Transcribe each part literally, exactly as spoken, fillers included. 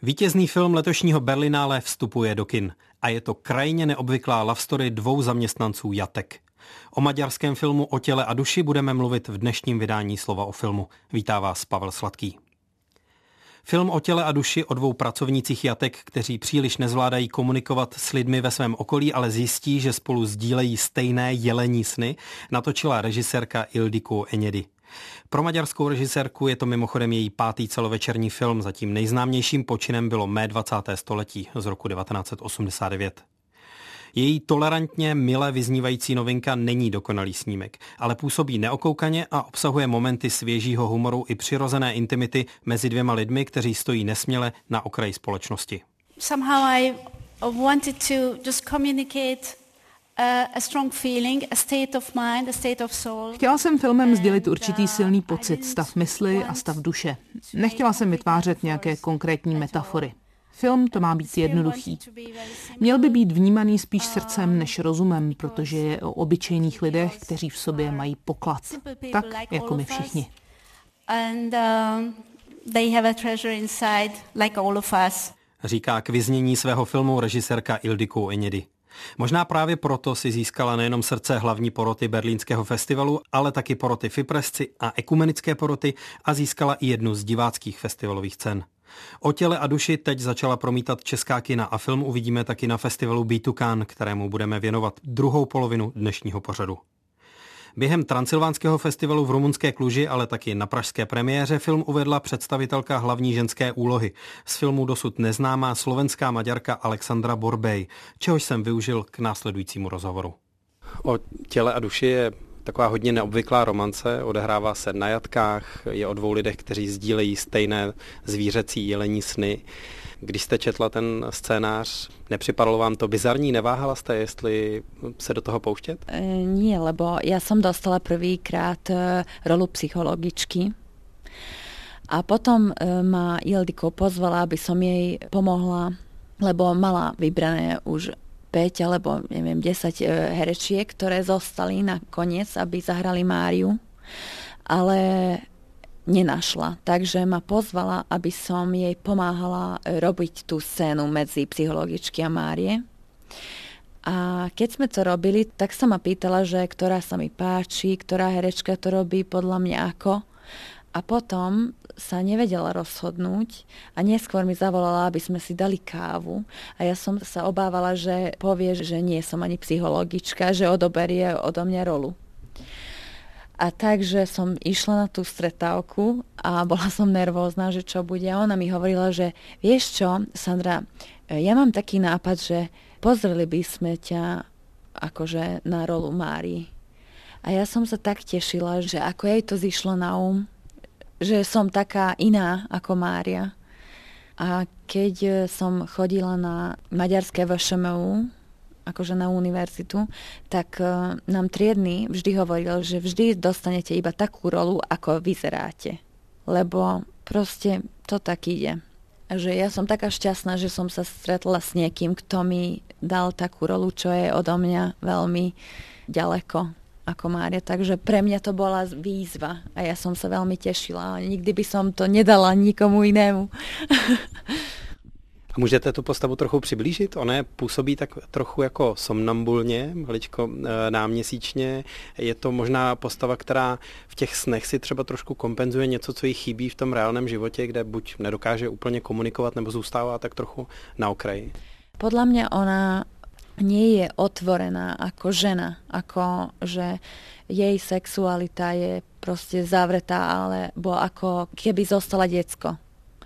Vítězný film letošního Berlinále vstupuje do kin a je to krajně neobvyklá love story dvou zaměstnanců jatek. O maďarském filmu O těle a duši budeme mluvit v dnešním vydání Slova o filmu. Vítá vás Pavel Sladký. Film O těle a duši o dvou pracovnících jatek, kteří příliš nezvládají komunikovat s lidmi ve svém okolí, ale zjistí, že spolu sdílejí stejné jelení sny, natočila režisérka Ildikó Enyedi. Pro maďarskou režisérku je to mimochodem její pátý celovečerní film, zatím nejznámějším počinem bylo Mé dvacáté století z roku devatenáct set osmdesát devět. Její tolerantně milé vyznívající novinka není dokonalý snímek, ale působí neokoukaně a obsahuje momenty svěžího humoru i přirozené intimity mezi dvěma lidmi, kteří stojí nesměle na okraji společnosti. Somehow I wanted to just communicate a strong feeling, a state of mind, a state of soul. Chtěla jsem filmem sdělit určitý silný pocit, stav mysli a stav duše. Nechtěla jsem vytvářet nějaké konkrétní metafory. Film to má být jednoduchý. Měl by být vnímaný spíš srdcem než rozumem, protože je o obyčejných lidech, kteří v sobě mají poklad. Tak jako my všichni. And um, they have a treasure inside, like all of us. Říká k vyznění svého filmu režisérka Ildikó Enyedi. Možná právě proto si získala nejenom srdce hlavní poroty berlínského festivalu, ale taky poroty Fipresci a ekumenické poroty a získala i jednu z diváckých festivalových cen. O těle a duši teď začala promítat česká kina a film uvidíme taky na festivalu Be to Cannes, kterému budeme věnovat druhou polovinu dnešního pořadu. Během Transylvánského festivalu v rumunské Kluži, ale taky na pražské premiéře film uvedla představitelka hlavní ženské úlohy. Z filmu dosud neznámá slovenská Maďarka Alexandra Borbély, čehož jsem využil k následujícímu rozhovoru. O těle a duši je taková hodně neobvyklá romance, odehrává se na jatkách, je o dvou lidech, kteří sdílejí stejné zvířecí jelení sny. Když jste četla ten scénář, nepřipadalo vám to bizarní? Neváhala jste, jestli se do toho pouštět? E, nie, lebo ja som dostala prvýkrát rolu psychologičky a potom e, ma Ildikó pozvala, aby som jej pomohla, lebo mala vybrané už päť alebo neviem, desať herečiek, ktoré zostali na koniec, aby zahrali Máriu, ale nenašla. Takže ma pozvala, aby som jej pomáhala robiť tú scénu medzi psychologičky a Márie. A keď sme to robili, tak sa ma pýtala, že ktorá sa mi páči, ktorá herečka to robí podľa mňa ako. A potom sa nevedela rozhodnúť a neskôr mi zavolala, aby sme si dali kávu. A ja som sa obávala, že povie, že nie som ani psychologička, že odoberie odo mňa rolu. A takže som išla na tú stretávku a bola som nervózna, že čo bude. A ona mi hovorila, že vieš čo, Sandra, ja mám taký nápad, že pozreli by sme ťa akože na rolu Márii. A ja som sa tak tešila, že ako jej to zišlo na um, že som taká iná ako Mária. A keď som chodila na maďarské vé š em u, akože na univerzitu, tak uh, nám triedny vždy hovoril, že vždy dostanete iba takú rolu, ako vyzeráte. Lebo proste to tak ide. A že ja som taká šťastná, že som sa stretla s niekým, kto mi dal takú rolu, čo je odo mňa veľmi ďaleko ako Mária. Takže pre mňa to bola výzva a ja som sa veľmi tešila. Nikdy by som to nedala nikomu inému. A můžete tu postavu trochu přiblížit? Ona působí tak trochu jako somnambulně, maličko náměsíčně. Je to možná postava, která v těch snech si třeba trošku kompenzuje něco, co jí chybí v tom reálném životě, kde buď nedokáže úplně komunikovat, nebo zůstává tak trochu na okraji. Podľa mňa ona nie je otvorená ako žena, ako že jej sexualita je proste zavretá, alebo ako keby zostala decko.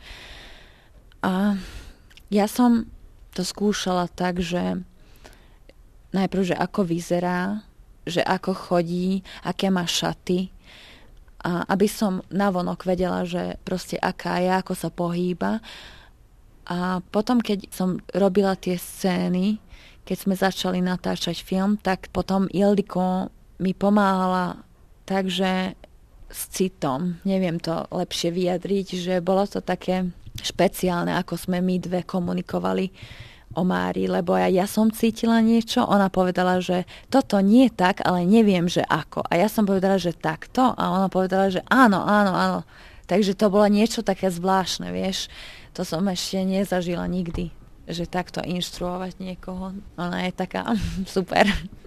A ja som to skúšala tak, že najprv, že ako vyzerá, že ako chodí, aké má šaty, a aby som navonok vedela, že proste aká je, ako sa pohýba. A potom, keď som robila tie scény, keď sme začali natáčať film, tak potom Ildikó mi pomáhala takže s citom. Neviem to lepšie vyjadriť, že bolo to také špeciálne, ako sme my dve komunikovali o Márii, lebo ja, ja som cítila niečo, ona povedala, že toto nie je tak, ale neviem, že ako. A ja som povedala, že takto, a ona povedala, že áno, áno, áno. Takže to bolo niečo také zvláštne, vieš. To som ešte nezažila nikdy, že takto inštruovať niekoho. Ona je taká super.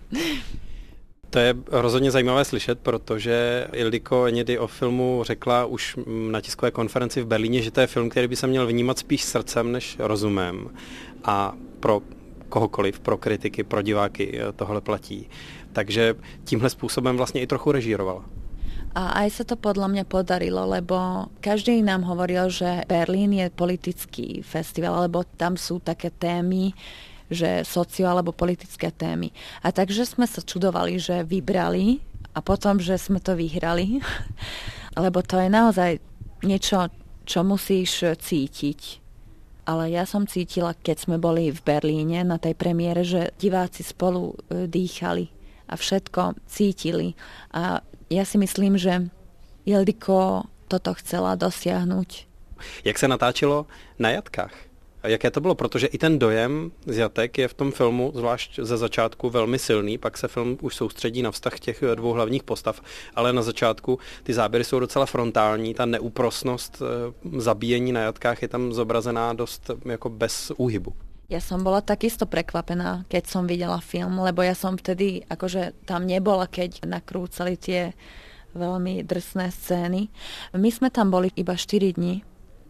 To je rozhodně zajímavé slyšet, protože Ildiko Enědy o filmu řekla už na tiskové konferenci v Berlíně, že to je film, který by se měl vnímat spíš srdcem než rozumem. A pro kohokoliv, pro kritiky, pro diváky tohle platí. Takže tímhle způsobem vlastně i trochu režírovala. A aj sa to podľa mňa podarilo, lebo každý nám hovoril, že Berlín je politický festival, lebo tam sú také témy, že socio- alebo politické témy. A takže sme sa čudovali, že vybrali a potom, že sme to vyhrali. Lebo to je naozaj niečo, čo musíš cítiť. Ale ja som cítila, keď sme boli v Berlíne na tej premiére, že diváci spolu dýchali a všetko cítili. A ja si myslím, že Ildiko toto chcela dosiahnuť. Jak se natáčelo na jatkách? A jaké to bylo? Protože i ten dojem z jatek je v tom filmu, zvlášť ze začátku, velmi silný, pak se film už soustředí na vztah těch dvou hlavních postav, ale na začátku ty záběry jsou docela frontální, ta neúprosnost zabíjení na jatkách je tam zobrazená dost jako bez úhybu. Ja som bola takisto prekvapená, keď som videla film, lebo ja som vtedy akože tam nebola, keď nakrúcali tie veľmi drsné scény. My sme tam boli iba štyri dni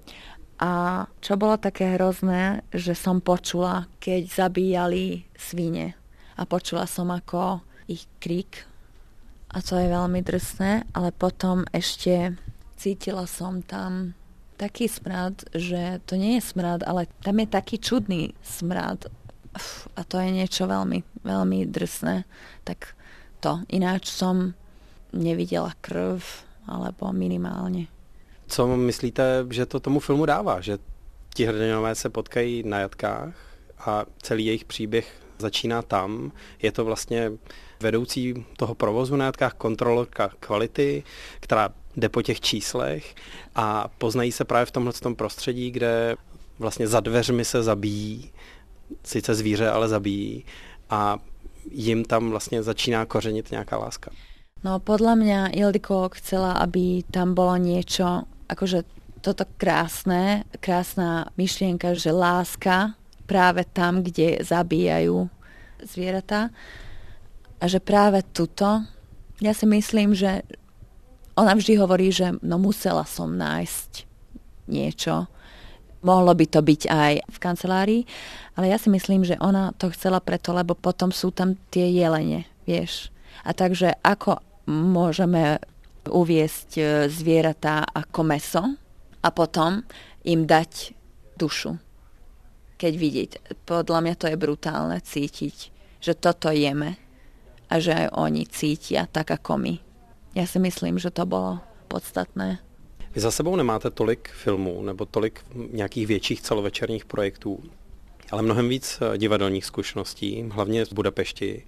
a čo bolo také hrozné, že som počula, keď zabíjali svine a počula som ako ich krik a to je veľmi drsné, ale potom ešte cítila som tam taký smrad, že to nie je smrad, ale tam je taký čudný smrad. Uf, a to je niečo veľmi, veľmi drsné. Tak to. Ináč som nevidela krv, alebo minimálne. Co myslíte, že to tomu filmu dává? Že ti hrdinové se potkají na jatkách a celý jejich příběh začíná tam. Je to vlastně vedoucí toho provozu na jatkách, kontrolorka kvality, která jde po těch číslech a poznají se právě v tomhletom prostředí, kde vlastně za dveřmi se zabíjí, sice zvíře, ale zabíjí a jim tam vlastně začíná kořenit nějaká láska. No podľa mňa Ildiko chcela, aby tam bolo niečo, akože toto krásne, krásna myšlienka, že láska práve tam, kde zabíjajú zvieratá a že práve tuto, ja si myslím, že ona vždy hovorí, že no musela som nájsť niečo. Mohlo by to byť aj v kancelárii, ale ja si myslím, že ona to chcela preto, lebo potom sú tam tie jelene, vieš. A takže ako môžeme uviesť zvieratá ako mäso a potom im dať dušu. Keď vidieť, podľa mňa to je brutálne cítiť, že toto jeme a že aj oni cítia tak ako my. Já si myslím, že to bylo podstatné. Vy za sebou nemáte tolik filmů nebo tolik nějakých větších celovečerních projektů, ale mnohem víc divadelních zkušeností, hlavně z Budapešti.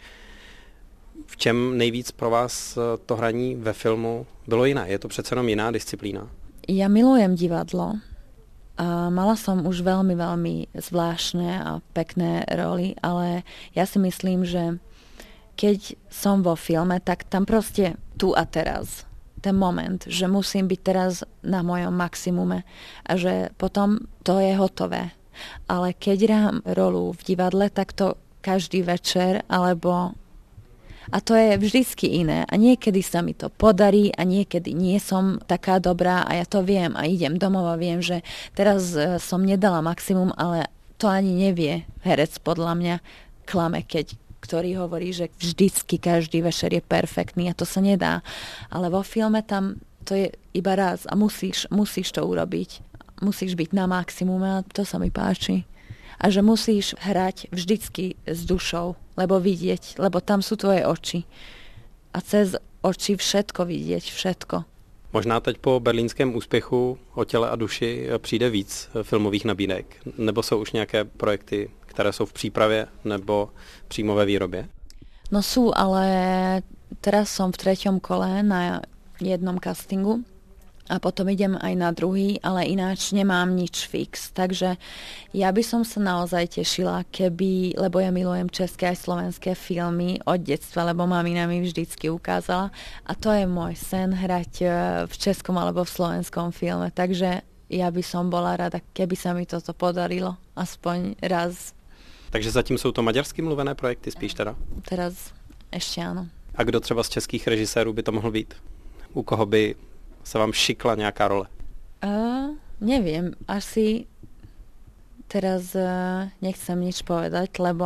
V čem nejvíc pro vás to hraní ve filmu bylo jiné? Je to přece jenom jiná disciplína? Ja milujem divadlo a mala som už veľmi, veľmi zvláštne a pekné roly, ale ja si myslím, že keď som vo filme, tak tam proste tu a teraz. Ten moment, že musím byť teraz na mojom maximume a že potom to je hotové. Ale keď hrám rolu v divadle, tak to každý večer, alebo... A to je vždycky iné. A niekedy sa mi to podarí a niekedy nie som taká dobrá a ja to viem a idem domov a viem, že teraz som nedala maximum, ale to ani nevie herec podľa mňa, klame, keď ktorý hovorí, že vždycky každý večer je perfektný a to sa nedá. Ale vo filme tam to je iba raz a musíš, musíš to urobiť. Musíš byť na maximume a to sa mi páči. A že musíš hrať vždycky s dušou, lebo vidieť, lebo tam sú tvoje oči. A cez oči všetko vidieť, všetko. Možná teď po berlínském úspěchu O těle a duši přijde víc filmových nabídek, nebo jsou už nějaké projekty, které jsou v přípravě nebo přímo ve výrobě? No sú, ale teraz som v treťom kole na jednom castingu a potom idem aj na druhý, ale ináč nemám nič fix. Takže ja by som sa naozaj tešila, keby, lebo ja milujem české aj slovenské filmy od detstva, lebo mamina mi vždycky ukázala a to je môj sen hrať v českom alebo v slovenskom filme. Takže ja by som bola rada, keby sa mi toto podarilo aspoň raz. Takže zatím jsou to maďarsky mluvené projekty spíš teda? Teraz ešte áno. A kdo třeba z českých režisérů by to mohl být? U koho by se vám šikla nějaká role? Uh, neviem, asi teraz uh, nechcem nič povedať, lebo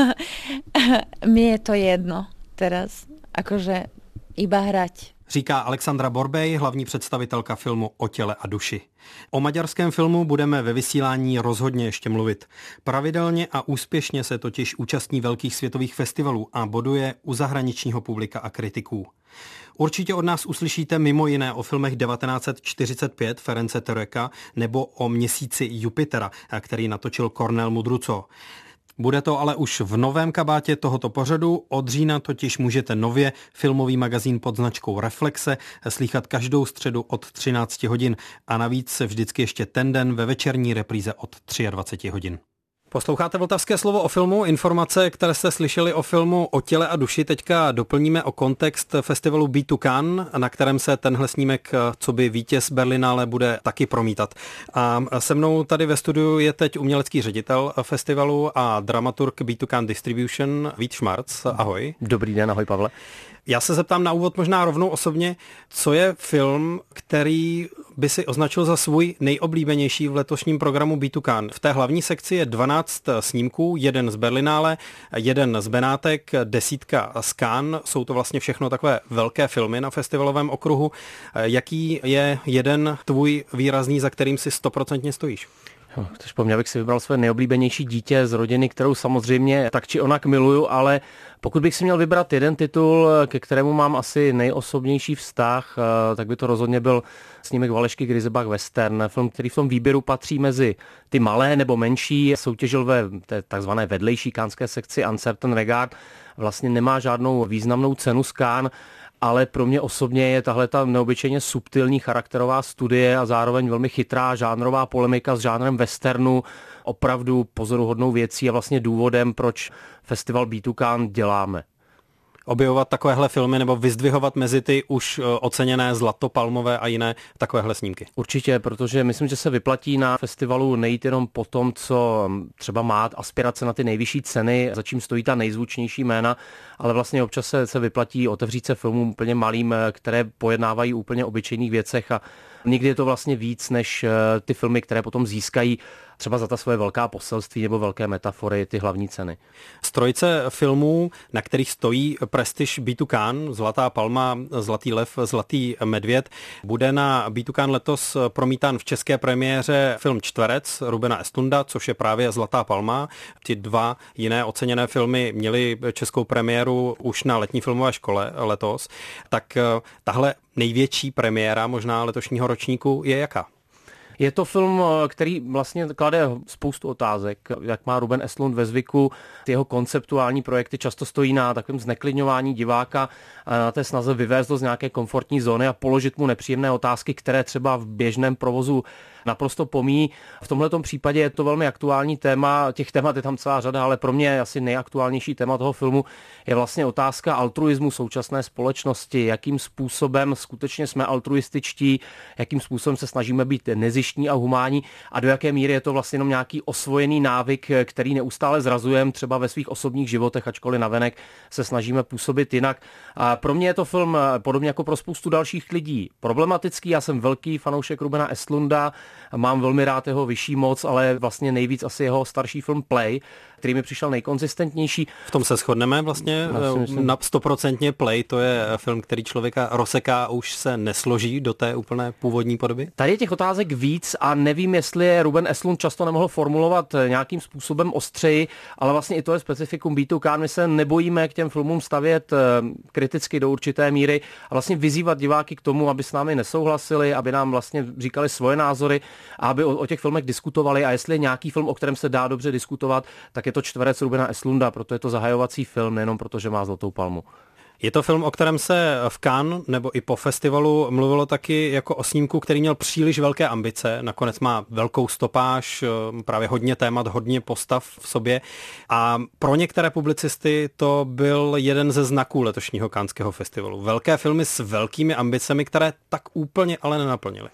mi je to jedno teraz, akože iba hrať. Říká Alexandra Borbej, hlavní představitelka filmu O těle a duši. O maďarském filmu budeme ve vysílání rozhodně ještě mluvit. Pravidelně a úspěšně se totiž účastní velkých světových festivalů a boduje u zahraničního publika a kritiků. Určitě od nás uslyšíte mimo jiné o filmech devatenáct set čtyřicet pět Ference Töröka nebo o Měsíci Jupitera, který natočil Kornél Mudrucó. Bude to ale už v novém kabátě tohoto pořadu. Od října totiž můžete nově filmový magazín pod značkou Reflexe slýchat každou středu od třináct hodin a navíc vždycky ještě ten den ve večerní repríze od dvacet tři hodin. Posloucháte Vltavské slovo o filmu. Informace, které jste slyšeli o filmu O těle a duši, teďka doplníme o kontext festivalu Be to Cannes, na kterém se tenhle snímek, co by vítěz Berlinále, bude taky promítat. A se mnou tady ve studiu je teď umělecký ředitel festivalu a dramaturg Be to Cannes Distribution Vít Šmarc. Ahoj. Dobrý den, ahoj Pavle. Já se zeptám na úvod možná rovnou osobně, co je film, který by si označil za svůj nejoblíbenější v letošním programu Be to Cannes. V té hlavní sekci je dvanáct snímků, jeden z Berlinále, jeden z Benátek, desítka z Cannes. Jsou to vlastně všechno takové velké filmy na festivalovém okruhu. Jaký je jeden tvůj výrazný, za kterým si stoprocentně stojíš? Takže po mně bych si vybral své nejoblíbenější dítě z rodiny, kterou samozřejmě tak či onak miluju, ale pokud bych si měl vybrat jeden titul, ke kterému mám asi nejosobnější vztah, tak by to rozhodně byl snímek Valešky Grisebach Western, film, který v tom výběru patří mezi ty malé nebo menší, soutěžil ve té takzvané vedlejší canneské sekci Uncertain Regard, vlastně nemá žádnou významnou cenu z Cannes, ale pro mě osobně je tahle ta neobyčejně subtilní charakterová studie a zároveň velmi chytrá žánrová polemika s žánrem westernu opravdu pozoruhodnou věcí a vlastně důvodem, proč festival Be to Cannes děláme. Objevovat takovéhle filmy nebo vyzdvihovat mezi ty už oceněné zlatopalmové a jiné takovéhle snímky? Určitě, protože myslím, že se vyplatí na festivalu nejít jenom po tom, co třeba má aspirace na ty nejvyšší ceny, za čím stojí ta nejzvučnější jména, ale vlastně občas se, se vyplatí otevřít se filmům úplně malým, které pojednávají úplně obyčejných věcech a někdy je to vlastně víc než ty filmy, které potom získají třeba za ta svoje velká poselství nebo velké metafory ty hlavní ceny. Z trojice filmů, na kterých stojí prestiž Be to Cannes, Zlatá palma, Zlatý lev, Zlatý medvěd, bude na Be to Cannes letos promítán v české premiéře film Čtverec Rubena Östlunda, což je právě Zlatá palma. Ty dva jiné oceněné filmy měly českou premiéru už na letní filmové škole letos. Tak tahle největší premiéra možná letošního ročníku je jaká? Je to film, který vlastně klade spoustu otázek, jak má Ruben Östlund ve zvyku. Ty jeho konceptuální projekty často stojí na takovém zneklidňování diváka, na té snaze vyvést ho z nějaké komfortní zóny a položit mu nepříjemné otázky, které třeba v běžném provozu naprosto pomíjí. V tomhletom případě je to velmi aktuální téma, těch témat je tam celá řada, ale pro mě asi nejaktuálnější téma toho filmu je vlastně otázka altruismu současné společnosti, jakým způsobem skutečně jsme altruističtí, jakým způsobem se snažíme být nezištní a humánní a do jaké míry je to vlastně jenom nějaký osvojený návyk, který neustále zrazujeme třeba ve svých osobních životech, ačkoliv navenek se snažíme působit jinak. A pro mě je to film podobně jako pro spoustu dalších lidí problematický. Já jsem velký fanoušek Rubena Östlunda, mám velmi rád jeho Vyšší moc, ale vlastně nejvíc asi jeho starší film Play, který mi přišel nejkonzistentnější. V tom se shodneme vlastně na stoprocentně. Play, to je film, který člověka rozseká a už se nesloží do té úplné původní podoby. Tady je těch otázek víc a nevím, jestli je Ruben Östlund často nemohl formulovat nějakým způsobem ostřeji, ale vlastně i to je specifikum Be to Cannes. My se nebojíme k těm filmům stavět kriticky do určité míry a vlastně vyzývat diváky k tomu, aby s námi nesouhlasili, aby nám vlastně říkali svoje názory a aby o, o těch filmech diskutovali a jestli je nějaký film, o kterém se dá dobře diskutovat, tak je to Čtverec Rubena Östlunda, proto je to zahajovací film, nejenom protože má Zlatou palmu. Je to film, o kterém se v Cannes nebo i po festivalu mluvilo taky jako o snímku, který měl příliš velké ambice. Nakonec má velkou stopáž, právě hodně témat, hodně postav v sobě. A pro některé publicisty to byl jeden ze znaků letošního Canneského festivalu. Velké filmy s velkými ambicemi, které tak úplně ale nenaplnily.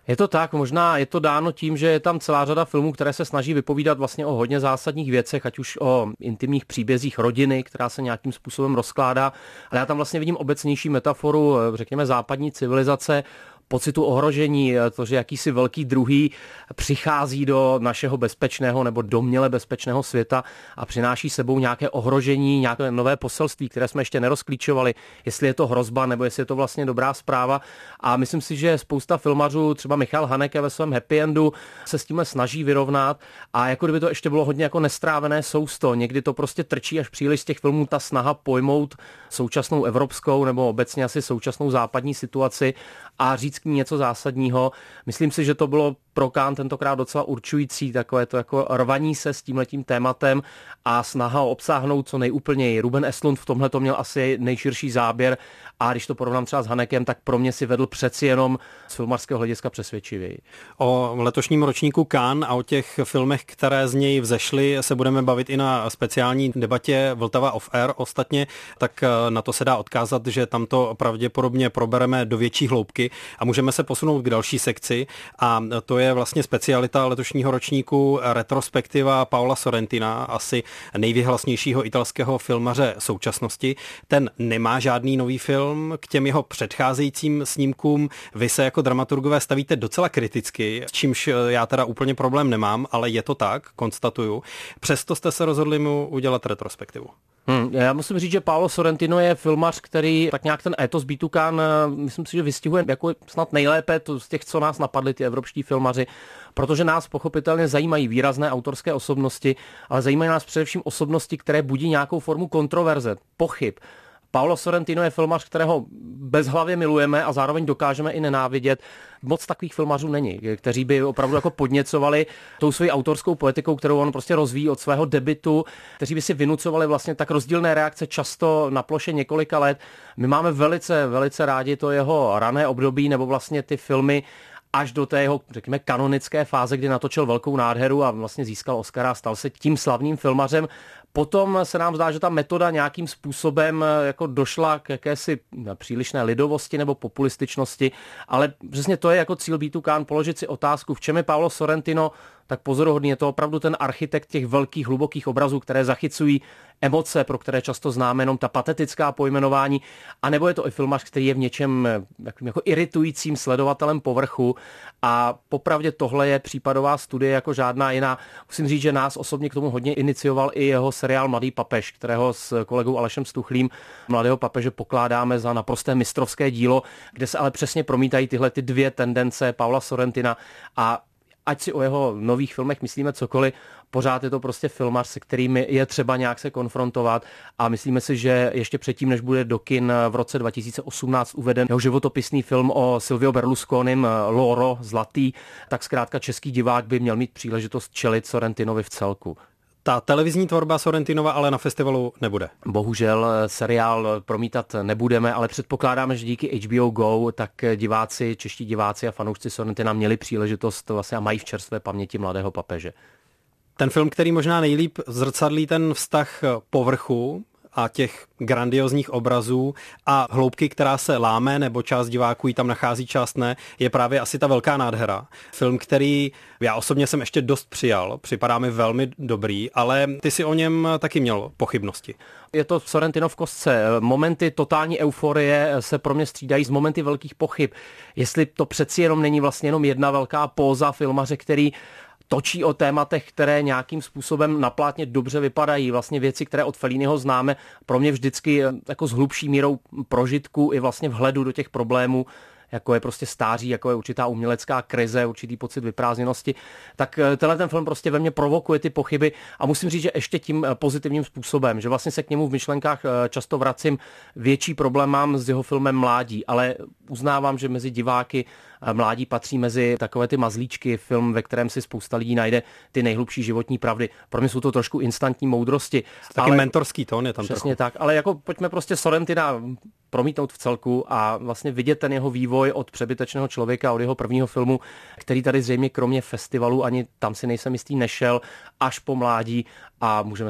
Je to tak, možná je to dáno tím, že je tam celá řada filmů, které se snaží vypovídat vlastně o hodně zásadních věcech, ať už o intimních příbězích rodiny, která se nějakým způsobem rozkládá, ale já tam vlastně vidím obecnější metaforu, řekněme, západní civilizace, pocitu ohrožení, to, že jakýsi velký druhý přichází do našeho bezpečného nebo domněle bezpečného světa a přináší sebou nějaké ohrožení, nějaké nové poselství, které jsme ještě nerozklíčovali, jestli je to hrozba nebo jestli je to vlastně dobrá zpráva. A myslím si, že spousta filmařů, třeba Michal Haneke ve svém Happy Endu, se s tímhle snaží vyrovnat a jako kdyby to ještě bylo hodně jako nestrávené sousto. Někdy to prostě trčí až příliš z těch filmů ta snaha pojmout současnou evropskou nebo obecně asi současnou západní situaci a říct k ní něco zásadního. Myslím si, že to bylo pro Cannes tentokrát docela určující, takové to jako rvaní se s tímhletím tématem a snaha obsáhnout co nejúplněji. Ruben Östlund v tomhle to měl asi nejširší záběr a když to porovnám třeba s Hanekem, tak pro mě si vedl přeci jenom z filmařského hlediska přesvědčivěji. O letošním ročníku Cannes a o těch filmech, které z něj vzešly, se budeme bavit i na speciální debatě Vltava off air. Ostatně, tak na to se dá odkázat, že tam to pravděpodobně probereme do větší hloubky a můžeme se posunout k další sekci a to je vlastně specialita letošního ročníku retrospektiva Paola Sorrentina, asi nejvyhlasnějšího italského filmaře současnosti. Ten nemá žádný nový film, k těm jeho předcházejícím snímkům vy se jako dramaturgové stavíte docela kriticky, s čímž já teda úplně problém nemám, ale je to tak, konstatuju. Přesto jste se rozhodli mu udělat retrospektivu. Hmm, já musím říct, že Paolo Sorrentino je filmař, který tak nějak ten étos býtu Cannes, myslím si, že vystihuje jako snad nejlépe to z těch, co nás napadli, ty evropští filmaři, protože nás pochopitelně zajímají výrazné autorské osobnosti, ale zajímají nás především osobnosti, které budí nějakou formu kontroverze, pochyb. Paolo Sorrentino je filmař, kterého bezhlavě milujeme a zároveň dokážeme i nenávidět. Moc takových filmařů není, kteří by opravdu jako podněcovali tou svojí autorskou poetikou, kterou on prostě rozvíjí od svého debutu, kteří by si vynucovali vlastně tak rozdílné reakce často na ploše několika let. My máme velice, velice rádi to jeho rané období nebo vlastně ty filmy až do té jeho, řekněme, kanonické fáze, kdy natočil velkou nádheru a vlastně získal Oscara a stal se tím slavným filmařem. Potom se nám zdá, že ta metoda nějakým způsobem jako došla k jakési přílišné lidovosti nebo populističnosti, ale přesně to je jako cíl býtu Cannes, položit si otázku, v čem je Paolo Sorrentino tak pozoruhodný. Je to opravdu ten architekt těch velkých, hlubokých obrazů, které zachycují emoce, pro které často známe jenom ta patetická pojmenování, anebo je to i filmař, který je v něčem jako iritujícím sledovatelem povrchu a popravdě tohle je případová studie jako žádná jiná. Musím říct, že nás osobně k tomu hodně inicioval i jeho seriál Mladý papež, kterého s kolegou Alešem Stuchlým Mladého papeže pokládáme za naprosté mistrovské dílo, kde se ale přesně promítají tyhle ty dvě tendence Paola Sorrentina a ať si o jeho nových filmech myslíme cokoliv, pořád je to prostě filmař, se kterými je třeba nějak se konfrontovat a myslíme si, že ještě předtím, než bude do kin v roce dva tisíce osmnáct uveden jeho životopisný film o Silvio Berlusconim Loro, Zlatý, tak zkrátka český divák by měl mít příležitost čelit Sorrentinovi v celku. Ta televizní tvorba Sorrentinova ale na festivalu nebude. Bohužel seriál promítat nebudeme, ale předpokládáme, že díky H B O Go tak diváci, čeští diváci a fanoušci Sorrentina měli příležitost vlastně a mají v čerstvé paměti Mladého papeže. Ten film, který možná nejlíp zrcadlí ten vztah povrchu a těch grandiozních obrazů a hloubky, která se láme, nebo část diváků ji tam nachází, část ne, je právě asi ta Velká nádhera. Film, který já osobně jsem ještě dost přijal, připadá mi velmi dobrý, ale ty si o něm taky měl pochybnosti. Je to Sorrentino v kostce. Momenty totální euforie se pro mě střídají s momenty velkých pochyb. Jestli to přeci jenom není vlastně jenom jedna velká póza filmaře, který točí o tématech, které nějakým způsobem na plátně dobře vypadají. Vlastně věci, které od Felliniho známe, pro mě vždycky jako s hlubší mírou prožitku i vlastně vhledu do těch problémů, jako je prostě stáří, jako je určitá umělecká krize, určitý pocit vyprázdněnosti, tak tenhle ten film prostě ve mně provokuje ty pochyby a musím říct, že ještě tím pozitivním způsobem, že vlastně se k němu v myšlenkách často vracím. Větší problém mám s jeho filmem Mládí, ale uznávám, že mezi diváky Mládí patří mezi takové ty mazlíčky, film, ve kterém si spousta lidí najde ty nejhlubší životní pravdy. Pro mě jsou to trošku instantní moudrosti. Taky ale mentorský tón je tam přesně trochu. tak, ale jako pojďme prostě Sorrentina promítnout v celku a vlastně vidět ten jeho vývoj od Přebytečného člověka, od jeho prvního filmu, který tady zřejmě kromě festivalu ani tam si nejsem jistý nešel, až po Mládí a můžeme si pak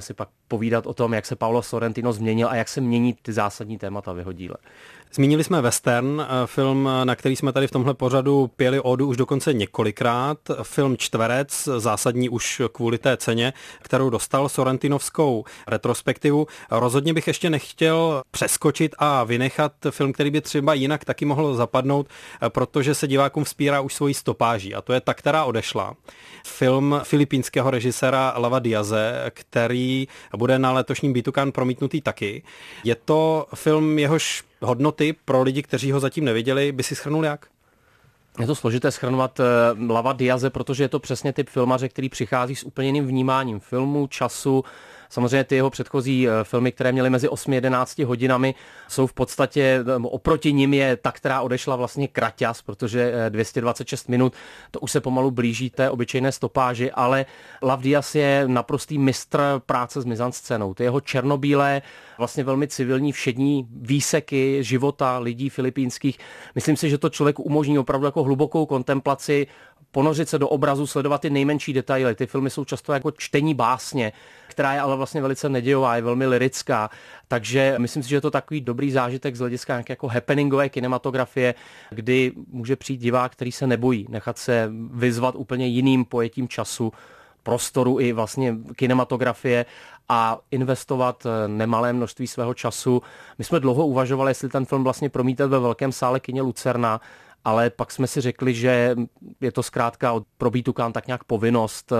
povídat o tom, jak se Paolo Sorrentino změnil a jak se mění ty zásadní témata v jeho díle. Zmínili jsme western, film, na který jsme tady v tomhle pořadu pěli ódu už dokonce několikrát. Film Čtverec, zásadní už kvůli té ceně, kterou dostal Sorrentinovskou retrospektivu. Rozhodně bych ještě nechtěl přeskočit a vynechat film, který by třeba jinak taky mohl zapadnout, protože se divákům vzpírá už svojí stopáží, a to je Ta, která odešla. Film filipínského režiséra Lava Diaze, který bude na letošním Bítukán promítnutý taky. Je to film, jehož hodnoty pro lidi, kteří ho zatím neviděli, by si shrnul jak? Je to složité shrnovat Lava Diaze, protože je to přesně typ filmaře, který přichází s úplně jiným vnímáním filmu, času. Samozřejmě ty jeho předchozí filmy, které měly mezi osmi a jedenácti hodinami, jsou v podstatě, oproti nim je Ta, která odešla, vlastně kraťas, protože dvě stě dvacet šest minut, to už se pomalu blíží té obyčejné stopáži, ale Lava Diaz je naprostý mistr práce s mizanscénou. Ty jeho černobílé, vlastně velmi civilní, všední výseky života lidí filipínských. Myslím si, že to člověku umožní opravdu jako hlubokou kontemplaci, ponořit se do obrazu, sledovat ty nejmenší detaily. Ty filmy jsou často jako čtení básně, která je ale vlastně velice nedějová, je velmi lyrická. Takže myslím si, že je to takový dobrý zážitek z hlediska nějaké jako happeningové kinematografie, kdy může přijít divák, který se nebojí nechat se vyzvat úplně jiným pojetím času, prostoru i vlastně kinematografie a investovat nemalé množství svého času. My jsme dlouho uvažovali, jestli ten film vlastně promítat ve velkém sále kině Lucerna, ale pak jsme si řekli, že je to zkrátka pro Bítukán tak nějak povinnost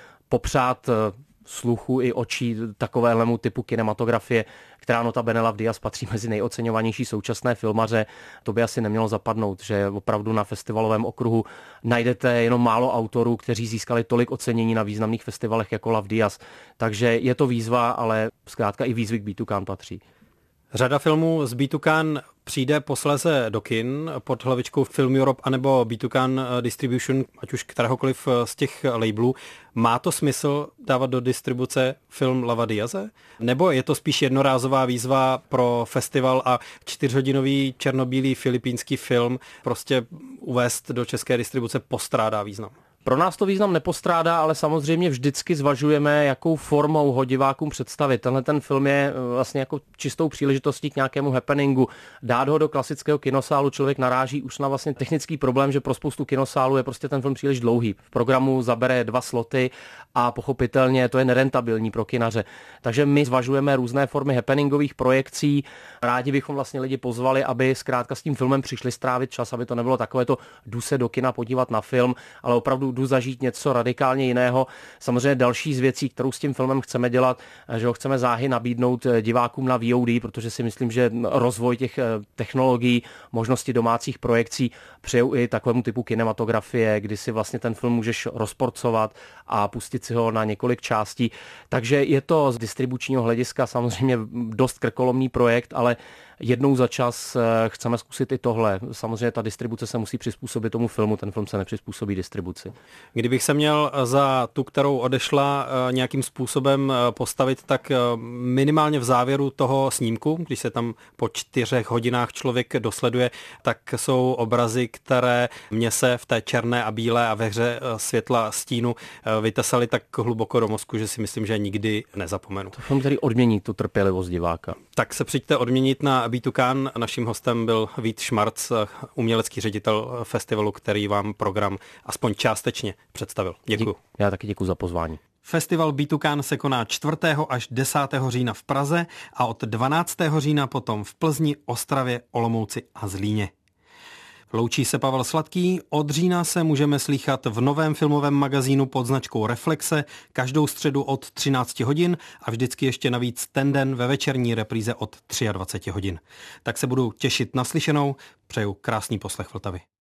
popřát sluchu i očí takovému typu kinematografie, která notabene Lava Diaz patří mezi nejoceňovanější současné filmaře. To by asi nemělo zapadnout, že opravdu na festivalovém okruhu najdete jenom málo autorů, kteří získali tolik ocenění na významných festivalech jako Lava Diaz. Takže je to výzva, ale zkrátka i výzvy k Bítukán patří. Řada filmů z Bítukán přijde posléze do kin pod hlavičkou Film Europe anebo Bítukán Distribution, ať už kteréhokoliv z těch labelů. Má to smysl dávat do distribuce film Lava Diaze? Nebo je to spíš jednorázová výzva pro festival a čtyřhodinový černobílý filipínský film prostě uvést do české distribuce postrádá význam? Pro nás to význam nepostrádá, ale samozřejmě vždycky zvažujeme, jakou formou ho divákům představit. Tenhle ten film je vlastně jako čistou příležitostí k nějakému happeningu. Dát ho do klasického kinosálu, člověk naráží už na vlastně technický problém, že pro spoustu kinosálů je prostě ten film příliš dlouhý. V programu zabere dva sloty a pochopitelně to je nerentabilní pro kinaře. Takže my zvažujeme různé formy happeningových projekcí. Rádi bychom vlastně lidi pozvali, aby zkrátka s tím filmem přišli strávit čas, aby to nebylo takové to jdu se do kina podívat na film, ale opravdu jdu zažít něco radikálně jiného. Samozřejmě další z věcí, kterou s tím filmem chceme dělat, že ho chceme záhy nabídnout divákům na V O D, protože si myslím, že rozvoj těch technologií, možnosti domácích projekcí přejou i takovému typu kinematografie, kdy si vlastně ten film můžeš rozporcovat a pustit si ho na několik částí. Takže je to z distribučního hlediska samozřejmě dost krkolomný projekt, ale jednou za čas chceme zkusit i tohle. Samozřejmě ta distribuce se musí přizpůsobit tomu filmu, ten film se nepřizpůsobí distribuci. Kdybych se měl za tu, kterou odešla, nějakým způsobem postavit, tak minimálně v závěru toho snímku, když se tam po čtyřech hodinách člověk dosleduje, tak jsou obrazy, které mě se v té černé a bílé a ve hře světla stínu vytesaly tak hluboko do mozku, že si myslím, že nikdy nezapomenu. To film, který odmění tu trpělivost diváka. Tak se přijďte odměnit na Bítukán. Naším hostem byl Vít Šmarc, umělecký ředitel festivalu, který vám program aspoň částečně představil. Děkuju. Já taky děkuji za pozvání. Festival Bítukán se koná čtvrtého až desátého října v Praze a od dvanáctého října potom v Plzni, Ostravě, Olomouci a Zlíně. Loučí se Pavel Sladký, od října se můžeme slýchat v novém filmovém magazínu pod značkou Reflexe každou středu od třinácti hodin a vždycky ještě navíc ten den ve večerní repríze od dvaceti tří hodin. Tak se budu těšit na slyšenou, přeju krásný poslech Vltavy.